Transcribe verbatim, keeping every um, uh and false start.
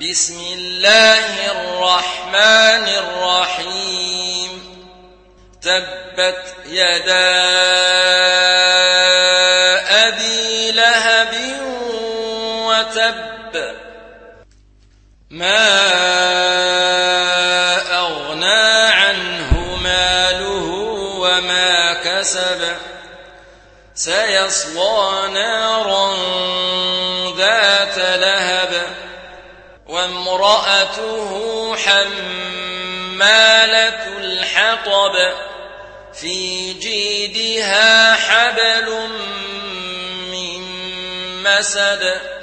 بسم الله الرحمن الرحيم تبت يدا أبي لهب وتب ما أغنى عنه ماله وما كسب سيصلى نارا ذات لهب وامرأته حمالة الحطب في جيدها حبل من مسد